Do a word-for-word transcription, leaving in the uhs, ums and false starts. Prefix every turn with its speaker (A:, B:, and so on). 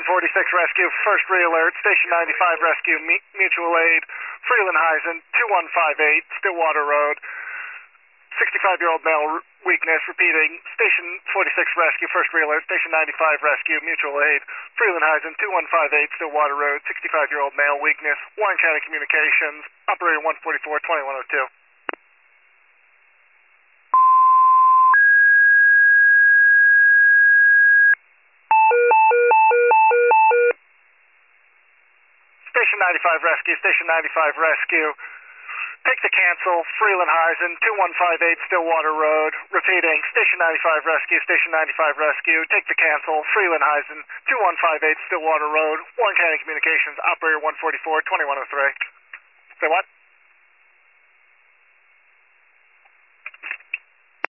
A: forty-six Rescue, first re-alert, Station ninety-five Rescue, Mutual Aid, Freelandheisen, two one five eight, Stillwater Road, sixty-five-year-old male weakness, repeating, Station forty-six Rescue, first re-alert, Station ninety-five Rescue, Mutual Aid, Freelandheisen, two one five eight, Stillwater Road, sixty-five-year-old male weakness, Warren County Communications, operator one forty-four, twenty-one oh two. Station ninety-five Rescue, Station ninety-five Rescue. Take the cancel, Freelandheisen, two one five eight Stillwater Road. Repeating, Station ninety-five Rescue, Station ninety-five Rescue. Take the cancel, Freelandheisen, two one five eight Stillwater Road. Warren County Communications, operator one forty-four, twenty-one oh three. Say what?